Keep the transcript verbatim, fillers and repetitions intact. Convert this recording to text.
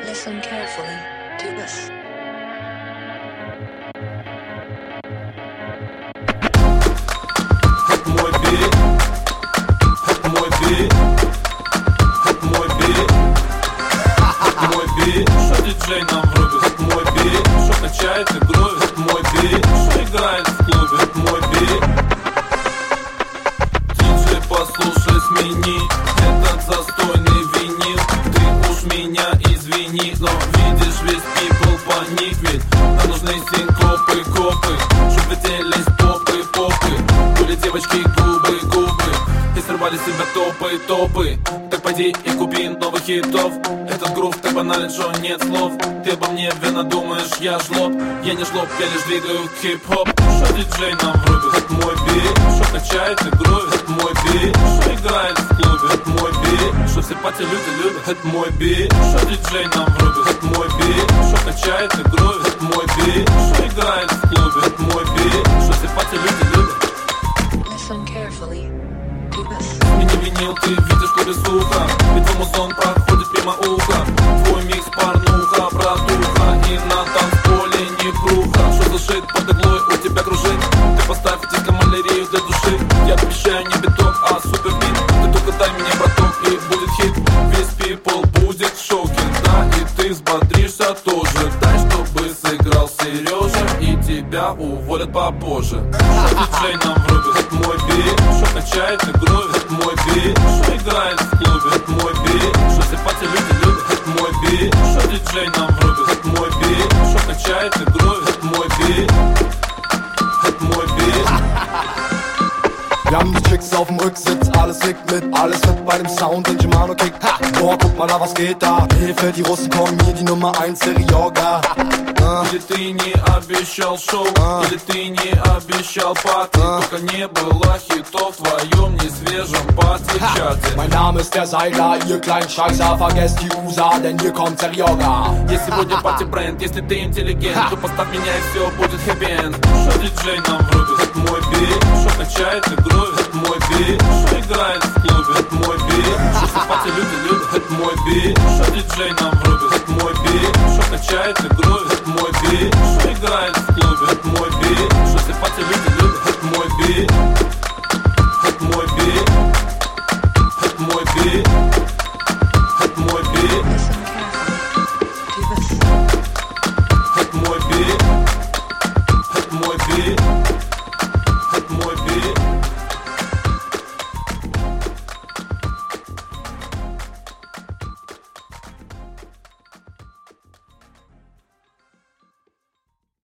Listen carefully to this. Это мой бит, это мой бит, это мой бит, это мой бит. Что диджей нам врубит? Это мой бит. Что качает и грувит? Это мой бит. Что играет в клубе? Это мой бит. Диджей, послушай, смени этот застойный винил. Ты уж меня извини, но видишь, весь people паник. Ведь нам нужны синкопы, копы, чтоб летелись попы, попы. Были девочки губы, губы, и срывали с себя топы, топы. Так пойди и купи новых хитов. Этот грув так банален, что нет слов. Ты обо мне верно думаешь, я жлоб. Я не жлоб, я лишь двигаю хип-хоп. Что диджей нам врубит? Это мой бит. Что качает и грувит? Это мой бит. Что играет в клубе? Это мой бит. Что все пати люди любят? Это мой бит. Что диджей нам врубит? Это мой бит. Что качает и грувит? Это мой бит. Что играет в клубе? Это мой бит. Что все пати люди любят? Listen carefully to this. Смени винил, ты видишь в клубе сухо. Ведь твой музон проходит мимо уха. Твой микс порнуха, братуха. И на танцполе не круха. Что слышит под иглой, у тебя кружит. Ты поставь диско-малярию для души. Я обещаю не биток, а супер бит. Ты только дай мне, браток, и будет хит. Весь people будет в шоке, да. И ты взбодришься тоже. Дай, чтобы сыграл Сережа, и тебя уволят попозже. Что диджей нам врубит? Это мой бит. Что качает и грувит? Это мой бит. Что играет в клубе? Это мой бит. Что все пати люди любят? Это мой бит. Что диджей нам врубит? Это мой бит. Что качает и грувит? Это мой бит. Это мой бит. Wir haben die Chicks auf dem Rücksitz, alles liegt mit, alles wird bei dem Sound in Shimano Kick. Ha! Boah, guck mal da, was geht da? Hilfe, die Russen kommen hier, die Nummer eins, Serioga. Uh. Или ты не обещал шоу, uh. или ты не обещал пати, uh. только не было хитов в твоем несвежем пати-чате. Mein Name ist der Seiler, ihr kleinen Scheißer, vergesst die U S A, denn hier kommt Serioga. Если сегодня пати-бренд, если ты интеллигент, то поставь меня и все будет хэппи-энд. Что диджей нам врубит? Это мой бит. Что качает и грувит? Это мой бит. Что играет в клубе? Это мой бит. Что все пати люди любят? Это мой бит. Что диджей нам врубит? Это мой бит. Что качает и грувит?